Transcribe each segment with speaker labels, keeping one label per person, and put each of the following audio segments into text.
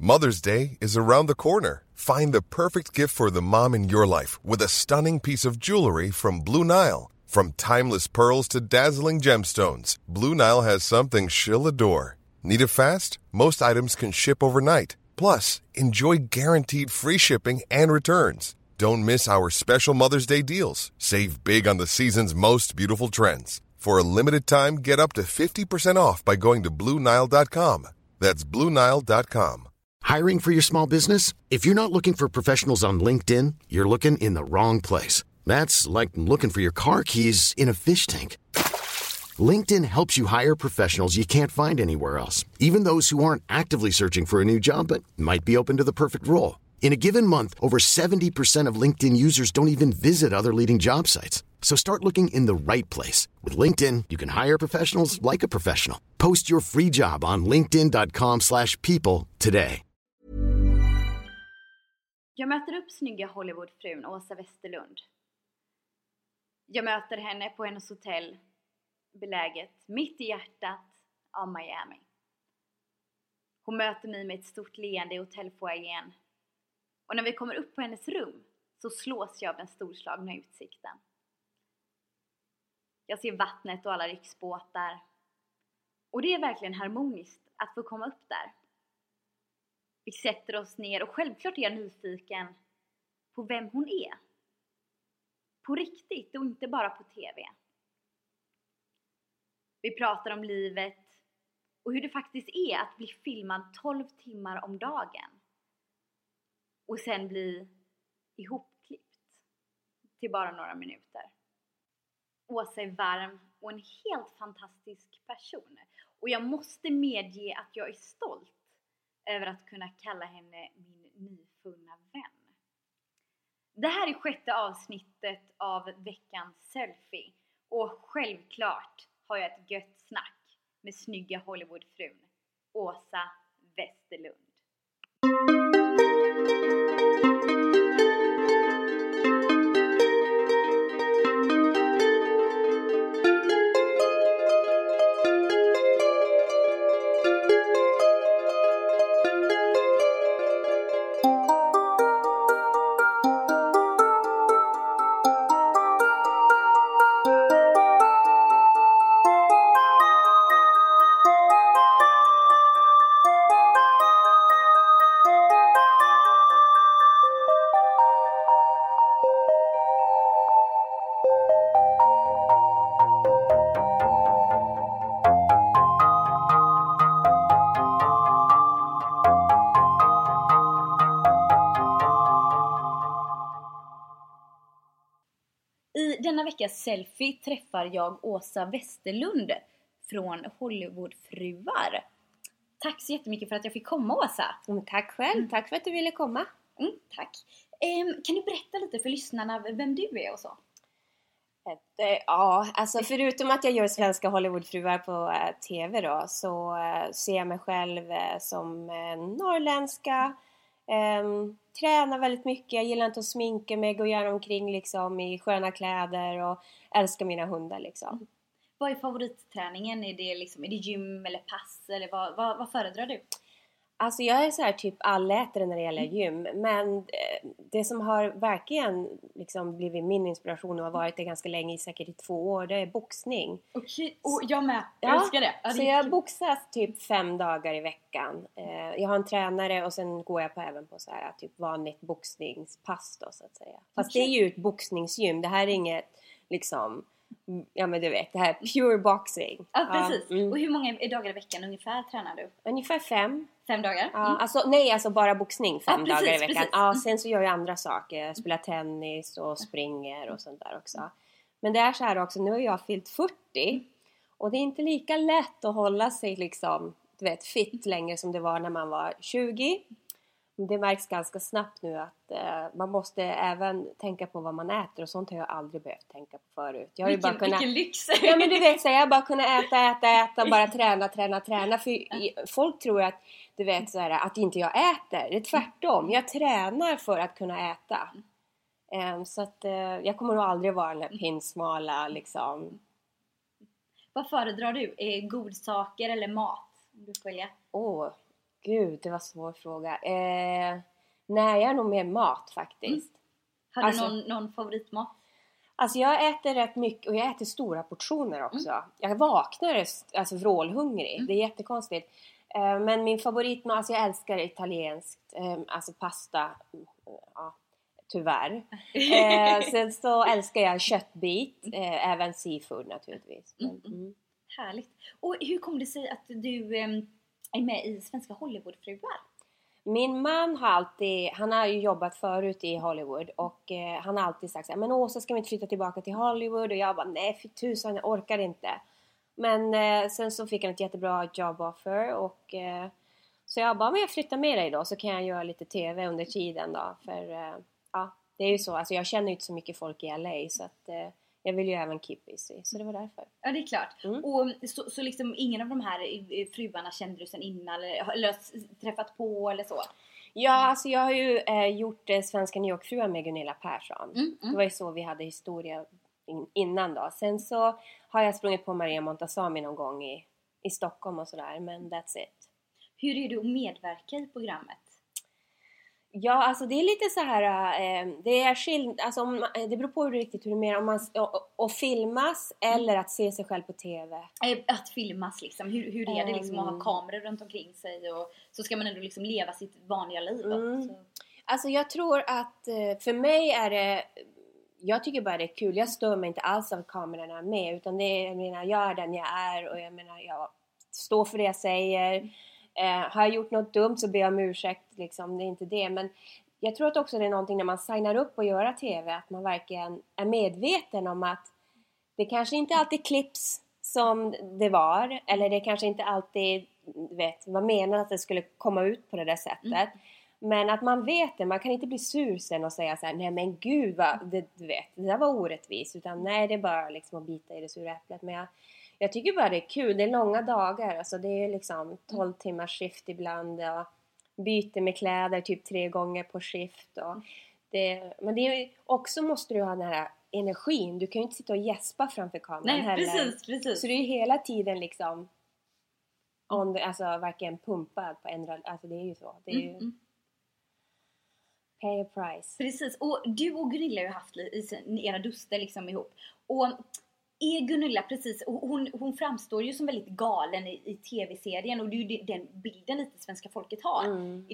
Speaker 1: Mother's Day is around the corner. Find the perfect gift for the mom in your life with a stunning piece of jewelry from Blue Nile. From timeless pearls to dazzling gemstones, Blue Nile has something she'll adore. Need it fast? Most items can ship overnight. Plus, enjoy guaranteed free shipping and returns. Don't miss our special Mother's Day deals. Save big on the season's most beautiful trends. For a limited time, get up to 50% off by going to BlueNile.com. That's BlueNile.com.
Speaker 2: Hiring for your small business? If you're not looking for professionals on LinkedIn, you're looking in the wrong place. That's like looking for your car keys in a fish tank. LinkedIn helps you hire professionals you can't find anywhere else, even those who aren't actively searching for a new job but might be open to the perfect role. In a given month, over 70% of LinkedIn users don't even visit other leading job sites. So start looking in the right place. With LinkedIn, you can hire professionals like a professional. Post your free job on linkedin.com/people today.
Speaker 3: Jag möter upp snygga Hollywoodfrun Åsa Westerlund. Jag möter henne på hennes hotell, beläget mitt i hjärtat av Miami. Hon möter mig med ett stort leende i hotellfoajén. Och när vi kommer upp på hennes rum så slås jag av den storslagna utsikten. Jag ser vattnet och alla riksbåtar. Och det är verkligen harmoniskt att få komma upp där. Vi sätter oss ner och självklart är jag nyfiken på vem hon är. På riktigt och inte bara på TV. Vi pratar om livet och hur det faktiskt är att bli filmad 12 timmar om dagen. Och sen bli ihopklippt till bara några minuter. Åsa är varm och en helt fantastisk person. Och jag måste medge att jag är stolt över att kunna kalla henne min nyfunna vän. Det här är 6:e avsnittet av veckans selfie. Och självklart har jag ett gött snack med snygga Hollywoodfrun Åsa Westerlund. I denna veckas selfie träffar jag Åsa Westerlund från Hollywoodfruar. Tack så jättemycket för att jag fick komma, Åsa.
Speaker 4: Tack själv, tack för att du ville komma.
Speaker 3: Tack. Kan du berätta lite för lyssnarna vem du är och så?
Speaker 4: Ja, alltså förutom att jag gör svenska Hollywoodfruar på TV då, så ser jag mig själv som norrländska. Tränar väldigt mycket, jag gillar inte att sminka mig, gå gärna omkring liksom i sköna kläder och älskar mina hundar liksom.
Speaker 3: Vad är favoritträningen? Är det gym eller pass eller vad föredrar du?
Speaker 4: Alltså jag är så här typ allätare när det gäller gym, men det som har verkligen liksom blivit min inspiration och har varit det ganska länge, säkert i 2 år, det är boxning.
Speaker 3: Okej, och jag med, jag älskar det.
Speaker 4: Så jag boxas typ 5 dagar i veckan. Jag har en tränare och sen går jag även på så här typ vanligt boxningspass då så att säga. Fast det är ju ett boxningsgym, det här är inget liksom, ja men du vet, det här är pure boxing.
Speaker 3: Ja, precis. Och hur många dagar i veckan ungefär tränar du?
Speaker 4: Ungefär 5.
Speaker 3: 5 dagar?
Speaker 4: Ja, alltså bara boxning 5 dagar i veckan. Ja, sen så gör jag andra saker. Jag spelar tennis och springer och sånt där också. Men det är så här också, nu har jag fyllt 40. Och det är inte lika lätt att hålla sig liksom, du vet, fit längre som det var när man var 20. Det märks ganska snabbt nu att man måste även tänka på vad man äter. Och sånt har jag aldrig behövt tänka på förut. Jag har ju bara kunnat,
Speaker 3: vilken lyx!
Speaker 4: Ja men du vet, så jag har bara kunnat äta. Bara träna. För folk tror att, du vet så här, att inte jag äter. Det är tvärtom. Jag tränar för att kunna äta. Så att jag kommer nog aldrig vara den här pinsmala liksom.
Speaker 3: Vad föredrar du? Godsaker eller mat? Du följer?
Speaker 4: Gud, det var en svår fråga. Nej, jag är nog mer mat faktiskt.
Speaker 3: Har du någon favoritmat?
Speaker 4: Alltså jag äter rätt mycket och jag äter stora portioner också. Jag vaknar alltså vrålhungrig. Det är jättekonstigt. Men min favoritmat, alltså jag älskar italienskt. Alltså pasta. Ja, tyvärr. Sen så älskar jag köttbit. Även seafood naturligtvis.
Speaker 3: Härligt. Och hur kom det sig att du är med i Svenska Hollywoodfruar?
Speaker 4: Min man han har ju jobbat förut i Hollywood och han har alltid sagt så här, men Åsa, ska vi inte flytta tillbaka till Hollywood? Och jag bara, nej för tusan, jag orkar inte. Men sen så fick han ett jättebra job offer och så jag bara, men jag flyttar med dig då så kan jag göra lite tv under tiden då. För det är ju så, alltså jag känner ju inte så mycket folk i LA så att jag vill ju även keep busy, så det var därför.
Speaker 3: Ja, det är klart. Och så liksom ingen av de här fruarna kände du sen innan eller träffat på eller så?
Speaker 4: Ja, alltså jag har ju gjort Svenska New York-fruar med Gunilla Persson. Det var ju så vi hade historia innan då. Sen så har jag sprungit på Maria Montazami någon gång i Stockholm och sådär, men that's it.
Speaker 3: Hur är du att medverka i programmet?
Speaker 4: Ja, alltså det är lite så här, det är alltså det beror på hur det menar, om man och filmas eller att se sig själv på tv.
Speaker 3: Att filmas liksom, hur är det liksom att ha kameror runt omkring sig och så ska man ändå liksom leva sitt vanliga liv. Så.
Speaker 4: Alltså jag tror att för mig är det, jag tycker bara det är kul, jag stör mig inte alls av kamerorna med, utan det är, jag menar, jag är den jag är och jag menar, jag står för det jag säger. Har jag gjort något dumt så ber jag om ursäkt liksom, det är inte det, men jag tror att också det är någonting när man signar upp och gör tv, att man verkligen är medveten om att det kanske inte alltid klipps som det var, eller det kanske inte alltid var menat att det skulle komma ut på det där sättet, men att man vet det, man kan inte bli sur sen och säga så här, nej men gud det där var orättvist, utan nej, det är bara liksom att bita i det sura äpplet. Men jag tycker bara det är kul. Det är långa dagar. Alltså det är liksom 12 timmars skift ibland. Och byter med kläder typ 3 gånger på skift. Och men det är också, måste du ha den här energin. Du kan ju inte sitta och gäspa framför kameran heller. Precis. Så det är ju hela tiden liksom alltså verkligen pumpad på en. Alltså det är ju så. Det är ju pay a price.
Speaker 3: Precis. Och du och Gunilla har ju haft era duster liksom ihop. Och är Gunilla precis, hon framstår ju som väldigt galen i tv-serien, och det är ju den bilden lite svenska folket har.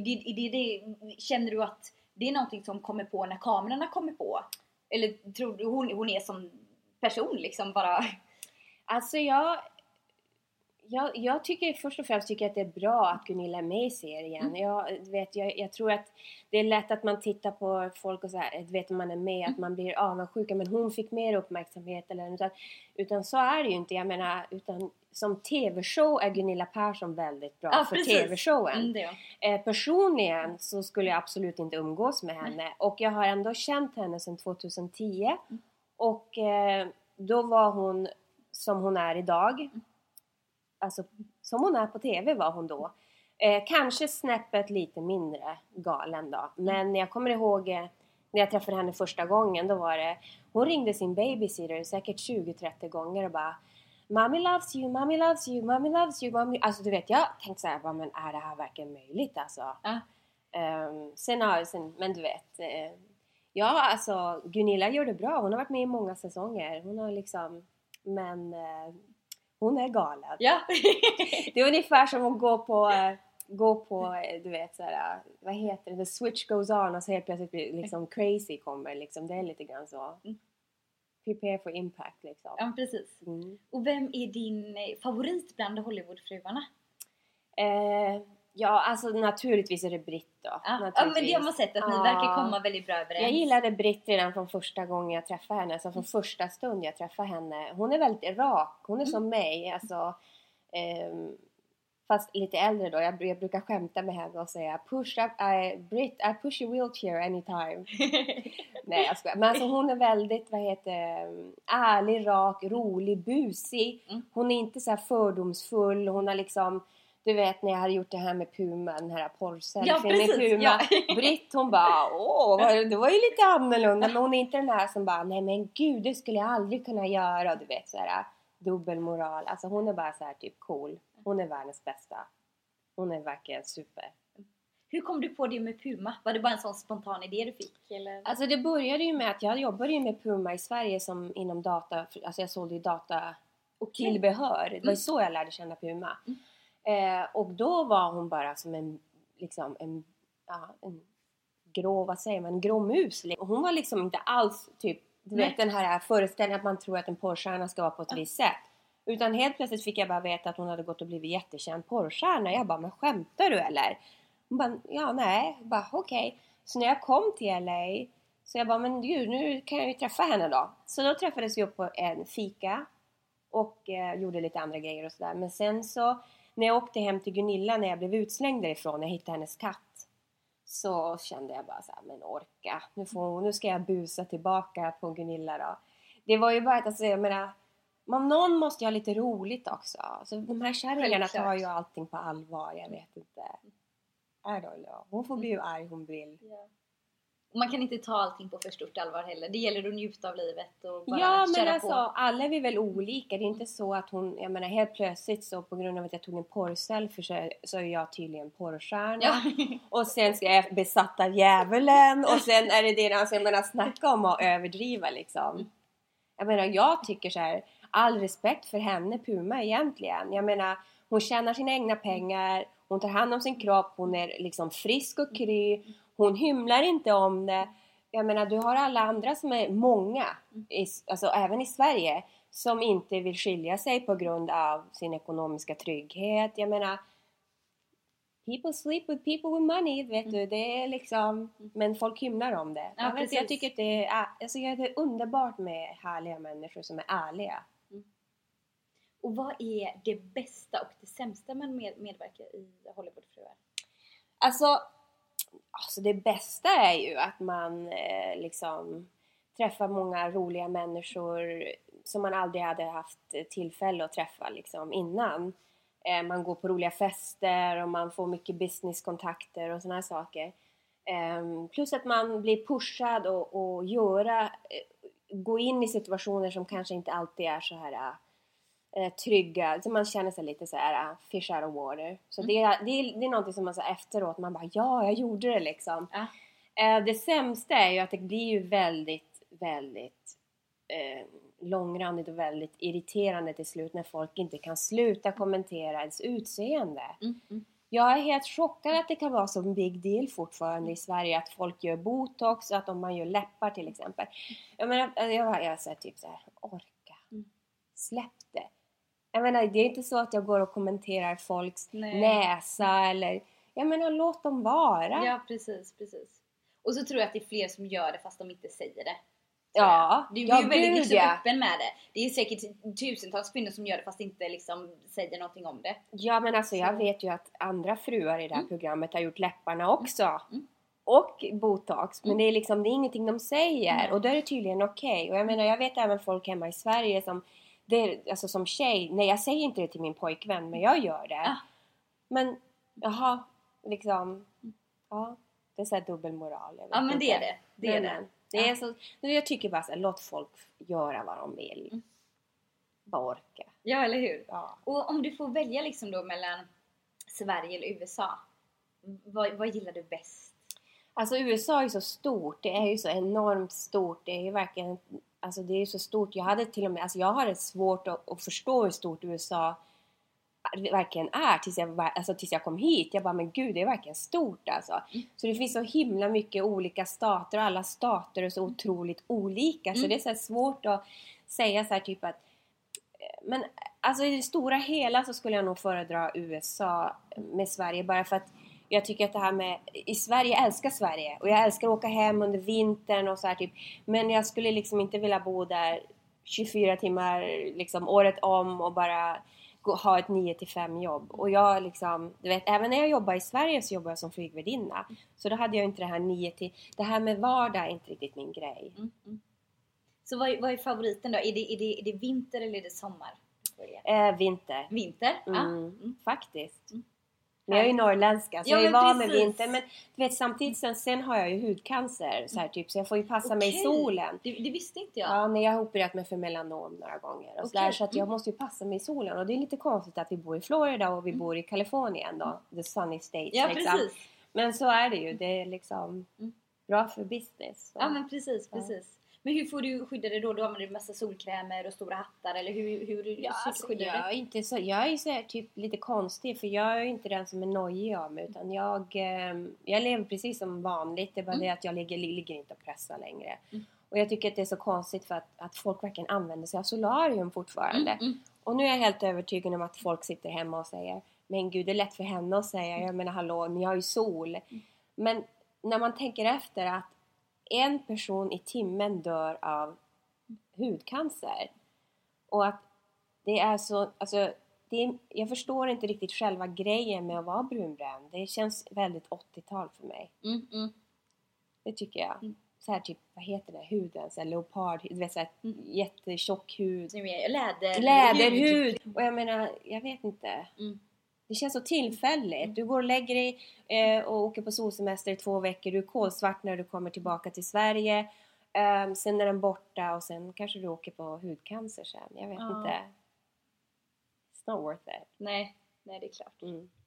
Speaker 3: Känner du att det är någonting som kommer på när kamerorna kommer på? Eller tror du hon är som person liksom bara?
Speaker 4: Alltså jag tycker först och främst att det är bra att Gunilla är med i serien. Jag tror att det är lätt att man tittar på folk och så här, vet man är med, att man blir avundsjuk, men hon fick mer uppmärksamhet utan så är det ju inte. Jag menar, utan som tv-show är Gunilla Persson väldigt bra för tv-showen. Personligen så skulle jag absolut inte umgås med henne, och jag har ändå känt henne sedan 2010 och då var hon som hon är idag. Alltså som hon är på tv var hon då. Kanske snäppet lite mindre galen då. Men jag kommer ihåg när jag träffade henne första gången, då var det, hon ringde sin babysitter säkert 20-30 gånger och bara, Mommy loves you, mommy loves you, mommy loves you, mommy. Alltså du vet, jag tänkte så här, men är det här verkligen möjligt alltså? Sen, men du vet, ja alltså Gunilla gör det bra. Hon har varit med i många säsonger. Hon har liksom, men hon är galen.
Speaker 3: Ja.
Speaker 4: Det är ungefär som att gå på du vet såhär, vad heter det? The switch goes on och så helt plötsligt blir liksom crazy kommer liksom. Det är lite grann så. Prepare for impact liksom.
Speaker 3: Ja, precis. Och vem är din favorit bland Hollywoodfruarna?
Speaker 4: Ja, alltså naturligtvis är det Britt då.
Speaker 3: Ja, men det har man sett att ni verkar komma väldigt bra överens.
Speaker 4: Jag gillade Britt redan från första gången jag träffade henne. Alltså från första stund jag träffade henne. Hon är väldigt rak. Hon är som mig. Alltså, fast lite äldre då. Jag brukar skämta med henne och säga Britt, I push your wheelchair anytime. Nej, jag skojar. Men alltså hon är väldigt, ärlig, rak, rolig, busig. Hon är inte så här fördomsfull. Hon har liksom, du vet när jag hade gjort det här med Puma, den här porrselfien med Puma. Ja. Britt hon bara, det var ju lite annorlunda. Men hon är inte den här som bara, nej men gud, det skulle jag aldrig kunna göra. Du vet så här, dubbelmoral. Alltså hon är bara så här typ cool. Hon är världens bästa. Hon är verkligen super.
Speaker 3: Hur kom du på det med Puma? Var det bara en sån spontan idé du fick? Eller?
Speaker 4: Alltså det började ju med att jag jobbade ju med Puma i Sverige som inom data. Alltså jag sålde ju data och tillbehör. Det var ju så jag lärde känna Puma. Och då var hon bara som en grå, vad säger man, en grå mus. Och hon var liksom inte alls typ, du vet den här föreställningen att man tror att en porrstjärna ska vara på ett visst sätt. Utan helt plötsligt fick jag bara veta att hon hade gått och blivit jättekänd porrstjärna. Jag bara, men skämtar du eller? Hon bara, ja nej. Jag bara, okej. Så när jag kom till LA så jag bara, men gud, nu kan jag ju träffa henne då. Så då träffades vi upp på en fika och gjorde lite andra grejer och sådär. Men sen så när jag åkte hem till Gunilla när jag blev utslängd därifrån, jag hittade hennes katt. Så kände jag bara så här, men orka. Nu ska jag busa tillbaka på Gunilla då. Det var ju bara att alltså, jag menar, någon måste ju ha lite roligt också. Så de här kärringarna tar ju allting på allvar, jag vet inte. Hon får bli hur arg hon vill.
Speaker 3: Ja. Och man kan inte ta allting på för stort allvar heller. Det gäller att njuta av livet och bara
Speaker 4: köra
Speaker 3: på.
Speaker 4: Ja, men alltså, alla är vi väl olika. Det är inte så att hon, jag menar helt plötsligt så på grund av att jag tog en porrselfie så är jag tydligen porrstjärna. Ja. Och sen ska jag besatta djävulen. Och sen är det alltså, jag menar, snacka om att överdriva liksom. Jag menar, jag tycker så här, all respekt för henne, Puma egentligen. Jag menar, hon tjänar sina egna pengar. Hon tar hand om sin kropp. Hon är liksom frisk och kry. Hon hymlar inte om det. Jag menar, du har alla andra som är många. Alltså även i Sverige. Som inte vill skilja sig på grund av sin ekonomiska trygghet. Jag menar, people sleep with people with money. Vet du, det är liksom. Men folk hymlar om det.
Speaker 3: Ja,
Speaker 4: jag tycker att det är underbart med härliga människor som är ärliga.
Speaker 3: Och vad är det bästa och det sämsta med medverka i Hollywoodfruar? Alltså
Speaker 4: det bästa är ju att man liksom träffar många roliga människor som man aldrig hade haft tillfälle att träffa liksom innan. Man går på roliga fester och man får mycket businesskontakter och såna här saker. Plus att man blir pushad och gå in i situationer som kanske inte alltid är så här trygga, så man känner sig lite så här fish out of water. Så det är någonting som man så efteråt man bara, ja, jag gjorde det liksom. Det sämsta är ju att det blir ju väldigt väldigt långrandigt och väldigt irriterande till slut när folk inte kan sluta kommentera ens utseende. Jag är helt chockad att det kan vara så en big deal fortfarande i Sverige att folk gör botox, att om man gör läppar till exempel. Jag menar, jag säger typ så här, orka. Släpp det. Jag menar, det är inte så att jag går och kommenterar folks näsa eller, jag menar, låt dem vara.
Speaker 3: Ja, precis. Och så tror jag att det är fler som gör det fast de inte säger det.
Speaker 4: Ja,
Speaker 3: du är ju väldigt liksom öppen med det. Det är säkert tusentals kvinnor som gör det fast inte liksom säger någonting om det.
Speaker 4: Ja, men alltså jag vet ju att andra fruar i det här programmet har gjort läpparna också. Och botox. Men det är liksom, det är ingenting de säger. Och då är det tydligen okej. Och jag menar, jag vet även folk hemma i Sverige som alltså som tjej, nej jag säger inte det till min pojkvän, men jag gör det. Men jaha, liksom det är så här dubbelmoral.
Speaker 3: Ja, men det är det.
Speaker 4: Det är så, jag tycker bara så här, låt folk göra vad de vill. Bara orka.
Speaker 3: Ja, eller hur?
Speaker 4: Ja.
Speaker 3: Och om du får välja liksom då mellan Sverige eller USA, vad gillar du bäst?
Speaker 4: Alltså USA är ju så stort, det är ju så enormt stort, det är ju verkligen, alltså det är ju så stort, jag har det svårt att förstå hur stort USA verkligen är tills jag kom hit. Jag bara, men gud, det är verkligen stort alltså. Så det finns så himla mycket olika stater och alla stater är så otroligt olika. Så det är så här svårt att säga så här typ att, men alltså i det stora hela så skulle jag nog föredra USA med Sverige, bara för att jag tycker att det här med, i Sverige, jag älskar Sverige och jag älskar att åka hem under vintern och så här typ, men jag skulle liksom inte vilja bo där 24 timmar liksom året om och bara ha ett 9-5 jobb. Och jag liksom, du vet, även när jag jobbar i Sverige så jobbar jag som flygvärdinna. Så då hade jag inte det här 9 det här med vardag är inte riktigt min grej.
Speaker 3: Så vad är favoriten då? Är det vinter eller är det sommar?
Speaker 4: Vinter.
Speaker 3: Vinter?
Speaker 4: Faktiskt. Men jag är ju norrländska så jag är van med vinter. Men du vet, samtidigt sen har jag ju hudcancer så här, typ, så jag får ju passa mig i solen.
Speaker 3: Det visste inte jag.
Speaker 4: Ja, nej, jag har opererat mig för melanom några gånger. Och så att jag måste ju passa mig i solen. Och det är lite konstigt att vi bor i Florida och vi bor i Kalifornien då. The sunny states.
Speaker 3: Ja,
Speaker 4: liksom.
Speaker 3: precis.
Speaker 4: Men så är det ju. Det är liksom bra för business. Så.
Speaker 3: Ja, men precis. Men hur får du skydda dig då? Då använder du massa solkrämer och stora hattar, eller hur skyddar du?
Speaker 4: Jag är så här, typ lite konstig, för jag är inte den som är nojig av mig, utan jag lever precis som vanligt. Det är bara det att jag ligger inte och pressar längre. Och jag tycker att det är så konstigt för att folk verkligen använder sig av solarium fortfarande. Och nu är jag helt övertygad om att folk sitter hemma och säger, men gud, det är lätt för henne att säga, jag menar hallå, men jag har ju sol. Men när man tänker efter att en person i timmen dör av hudcancer. Och att det är så, alltså, jag förstår inte riktigt själva grejen med att vara brunbränd. Det känns väldigt 80-tal för mig. Det tycker jag. Så här typ, vad heter det? Huden, så här leopard, du vet, så här jättetjock hud. Läderhud. Och jag menar, jag vet inte. Det känns så tillfälligt. Du går och lägger dig och åker på solsemester i 2 veckor. Du är kolsvart när du kommer tillbaka till Sverige. Sen är den borta och sen kanske du åker på hudcancer sen. Jag vet inte. It's not worth it.
Speaker 3: Nej, det är klart.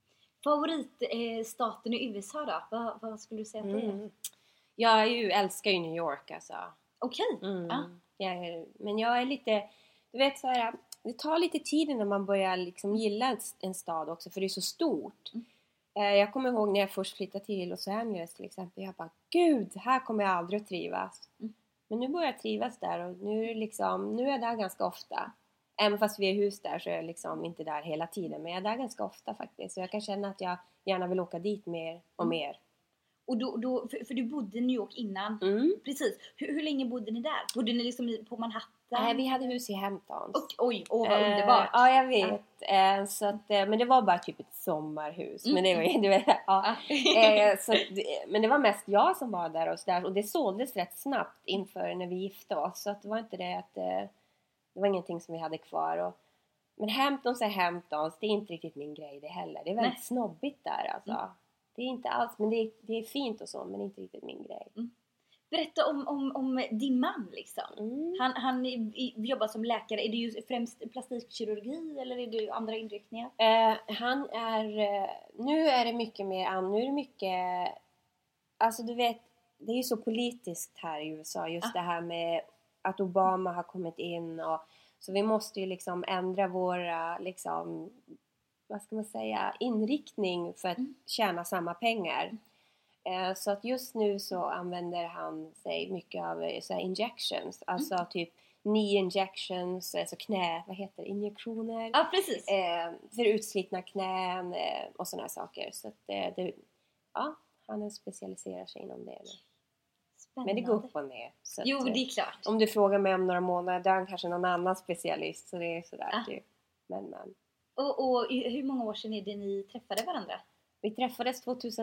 Speaker 3: Favoritstaten i USA då? Vad skulle du säga att det är?
Speaker 4: Jag älskar ju New York alltså.
Speaker 3: Okej.
Speaker 4: Men jag är lite, du vet så här, det tar lite tid innan man börjar liksom gilla en stad också, för det är så stort. Jag kommer ihåg när jag först flyttade till Los Angeles till exempel. Jag bara, gud, här kommer jag aldrig att trivas. Men nu börjar jag trivas där, och nu är jag där ganska ofta. Även fast vi är hus där så är jag liksom inte där hela tiden. Men jag är där ganska ofta faktiskt. Så jag kan känna att jag gärna vill åka dit mer och mer.
Speaker 3: Och då, för du bodde i New York innan. Precis. Hur länge bodde ni där? Bodde ni liksom på Manhattan?
Speaker 4: Nej, vi hade hus i Hamptons.
Speaker 3: Oj, vad underbart.
Speaker 4: Ja, jag vet. Så att, men det var bara typ ett sommarhus. Men det var, du vet, men det var mest jag som var där och så där. Och det såldes rätt snabbt inför när vi gifte oss. Så att det var inte det att det var ingenting som vi hade kvar. Men Hamptons är Hamptons. Det är inte riktigt min grej det heller. Det är väldigt snobbigt där alltså. Det är inte alls, men det är fint och så, men inte riktigt min grej.
Speaker 3: Berätta om din man liksom. Han jobbar som läkare. Är det ju främst plastikkirurgi eller är det andra inriktningar?
Speaker 4: Han är, nu är det mycket mer, nu är det mycket, alltså du vet, det är ju så politiskt här i USA, just det här med att Obama har kommit in, och så vi måste ju liksom ändra våra liksom, vad ska man säga, inriktning för att tjäna samma pengar. Så att just nu så använder han sig mycket av så här injections. Alltså typ knee injections, alltså vad heter det? Injektioner.
Speaker 3: Ja, precis.
Speaker 4: För utslitna knän och sådana saker. Så att han specialiserar sig inom det nu. Spännande. Men det går upp och ner. Så
Speaker 3: jo, det är klart.
Speaker 4: Om du frågar mig om några månader, där är kanske någon annan specialist. Så det är sådär typ. Men.
Speaker 3: Och hur många år sedan är det ni träffade varandra?
Speaker 4: Vi träffades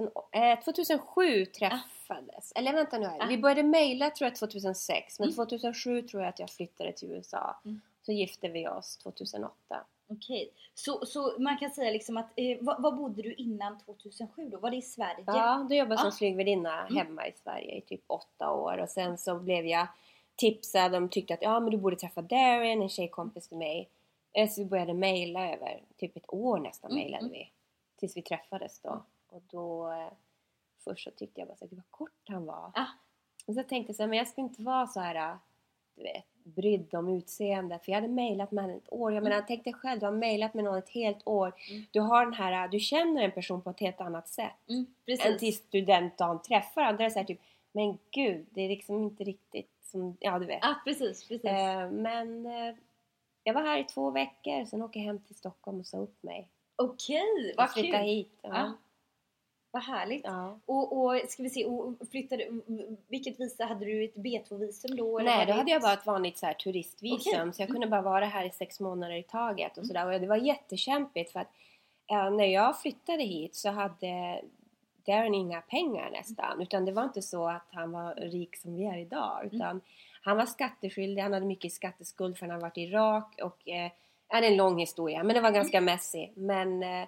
Speaker 4: 2007 träffades. Eller vänta nu här. Vi började mejla tror jag 2006. Men 2007 tror jag att jag flyttade till USA. Så gifte vi oss 2008.
Speaker 3: Okej. Så man kan säga liksom att var bodde du innan 2007 då? Var det i Sverige?
Speaker 4: Ja, då jobbade jag som flygvärdinna hemma i Sverige i typ 8 år. Och sen så blev jag tipsad. De tyckte att men du borde träffa Darren, en tjejkompis till mig. Så vi började mejla över typ 1 år nästan mejlade vi. Tills vi träffades då. Och då först så tyckte jag bara så att det var kort han var. Och så tänkte jag så här, men jag ska inte vara så här, du vet, brydd om utseende. För jag hade mejlat med honom 1 år. Jag menar, tänk dig själv, du har mejlat med någon 1 helt år. Du har den här, du känner en person på ett helt annat sätt. Än till studentdagen träffar han. Där är så här typ, men gud, det är liksom inte riktigt som, ja du vet.
Speaker 3: Ja, precis.
Speaker 4: Men jag var här i 2 veckor. Sen åker jag hem till Stockholm och sa upp mig.
Speaker 3: Okej, vad kul.
Speaker 4: Flytta hit.
Speaker 3: Ja. Vad härligt.
Speaker 4: Ja.
Speaker 3: Och ska vi se, och vilket visa, hade du ett B2-visum då? Eller
Speaker 4: nej, då hade jag bara ett vanligt så här turistvisum.
Speaker 3: Okay.
Speaker 4: Så jag kunde bara vara här i 6 månader i taget. Och, sådär. Och det var jättekämpigt för att när jag flyttade hit så hade Darren inga pengar nästan. Utan det var inte så att han var rik som vi är idag. Utan han var skatteskyldig, han hade mycket skatteskuld för han hade varit i Irak. Och det är en lång historia, men det var ganska messy. Men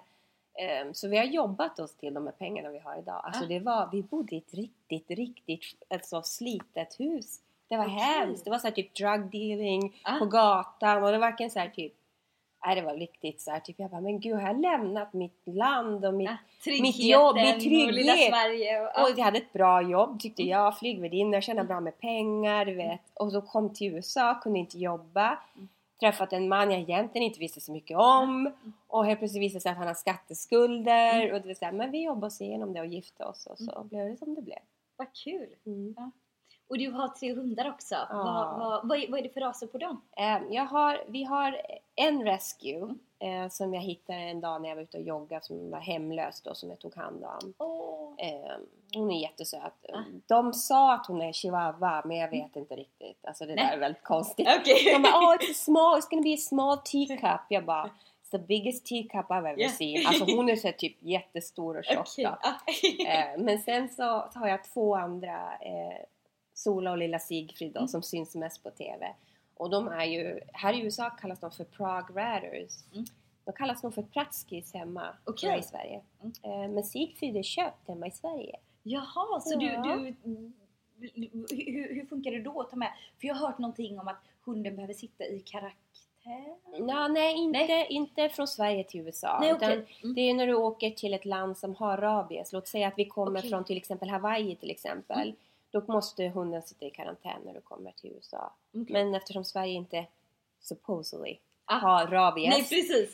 Speaker 4: Så vi har jobbat oss till de här pengarna vi har idag. Alltså vi bodde i ett riktigt alltså, slitet hus. Det var hemskt. Det var så här typ drug dealing på gatan. Och det var verkligen så här typ. Nej, det var riktigt så här typ. Jag bara, men gud, jag har lämnat mitt land och mitt jobb, mitt trygghet. Och lilla Sverige. Och jag hade ett bra jobb tyckte jag. Flygvärdinna, tjänade bra med pengar, du vet. Och så kom till USA, kunde inte jobba. Träffat en man jag egentligen inte visste så mycket om. Och helt plötsligt visade sig att han har skatteskulder. Och det var så här, men vi jobbade oss igenom det och gifte oss. Och så blev det som det blev.
Speaker 3: Vad kul. Ja. Och du har 3 hundar också. Vad är det för raser på dem?
Speaker 4: Vi har en rescue som jag hittade en dag när jag var ute och joggade som var hemlös då, som jag tog hand om. Hon är jättesöt. De sa att hon är chihuahua, men jag vet inte riktigt. Alltså det där är väldigt konstigt. Okay. De bara, it's gonna be a small teacup. Jag bara, it's the biggest teacup I've ever seen. Alltså hon är så typ jättestor och tjock. Okay. Men sen så har jag 2 andra Sola och lilla Sigfrid då, som syns mest på tv. Och de är ju, här i USA kallas de för Prague Ratters. De kallas nog för Pratskis hemma i Sverige. Men Sigfrid är köpt hemma i Sverige.
Speaker 3: Jaha, så hur funkar det då att ta med? För jag har hört någonting om att hunden behöver sitta i karaktär.
Speaker 4: Nej, inte från Sverige till USA. Nej, utan det är när du åker till ett land som har rabies. Låt säga att vi kommer från till exempel Hawaii till exempel. Då måste hunden sitta i karantän när du kommer till USA. Okay. Men eftersom Sverige inte supposedly har rabies. Nej,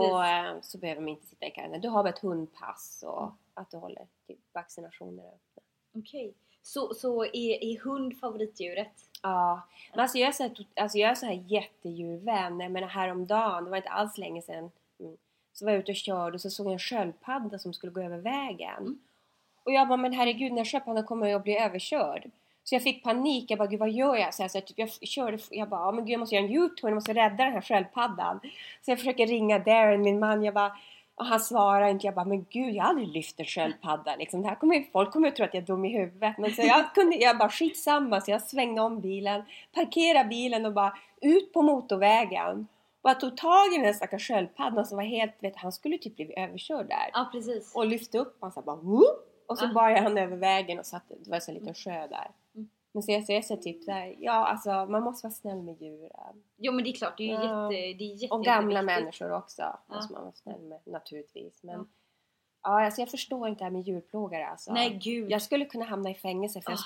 Speaker 4: så behöver de inte sitta i karantän. Du har väl ett hundpass och att du håller typ vaccinationer.
Speaker 3: Okej. Så är hund favoritdjuret?
Speaker 4: Ja. Men alltså jag är så här jättedjurvän. Jag menar häromdagen, det var inte alls länge sedan. Så var jag ute och körde och så såg jag en sköldpadda som skulle gå över vägen. Och jag bara, men herregud, när sköldpaddan kommer jag bli överkörd. Så jag fick panik. Jag bara, gud vad gör jag? Så jag bara, men gud jag måste göra en U-turn. Jag måste rädda den här sköldpaddan. Så jag försöker ringa Darren, min man. Jag bara, och han svarar inte. Jag bara, men gud jag har aldrig lyft en sköldpadda. Liksom. Det här folk kommer att tro att jag är dum i huvudet. Men så jag bara, skitsamma. Så jag svängde om bilen. Parkerade bilen och bara ut på motorvägen. Och jag tog tag i den här stackars sköldpaddan som var helt, han skulle typ bli överkörd där.
Speaker 3: Ja, precis.
Speaker 4: Och lyfte upp han så bara, whoop! Och så bar jag han över vägen och satt, det var så en liten sjö där. Men så jag ser typ där, alltså man måste vara snäll med djuren.
Speaker 3: Jo men det är klart, det är jätte
Speaker 4: och gamla människor också måste man vara snäll med, naturligtvis. Men alltså jag förstår inte det här med djurplågare alltså.
Speaker 3: Nej gud.
Speaker 4: Jag skulle kunna hamna i fängelse för jag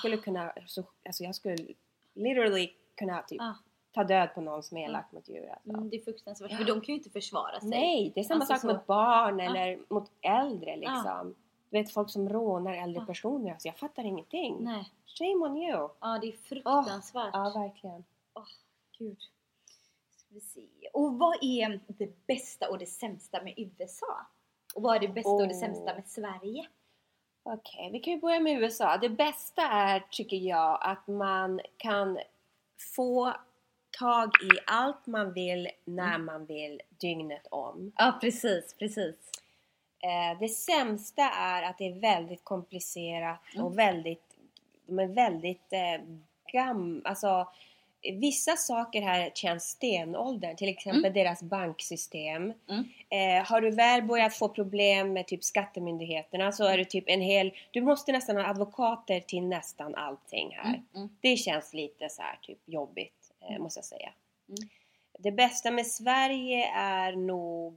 Speaker 4: skulle literally kunna typ ta död på någon som är elak mot djur. Alltså.
Speaker 3: Det är fruktansvärt, för de kan ju inte försvara sig.
Speaker 4: Nej, det är samma sak mot barn eller mot äldre liksom. Du vet, folk som rånar äldre personer. Alltså, jag fattar ingenting.
Speaker 3: Nej.
Speaker 4: Shame on you.
Speaker 3: Ja, det är fruktansvärt.
Speaker 4: Ja, verkligen.
Speaker 3: Gud. Ska vi se. Och vad är det bästa och det sämsta med USA? Och vad är det bästa och det sämsta med Sverige?
Speaker 4: Okej, vi kan ju börja med USA. Det bästa är, tycker jag, att man kan få tag i allt man vill när man vill dygnet om.
Speaker 3: Ja, precis.
Speaker 4: Det sämsta är att det är väldigt komplicerat och de är väldigt alltså vissa saker här känns stenåldern, till exempel deras banksystem. Har du väl börjat få problem med typ skattemyndigheterna så är det typ du måste nästan ha advokater till nästan allting här. Det känns lite så här typ jobbigt, måste jag säga. Det bästa med Sverige är nog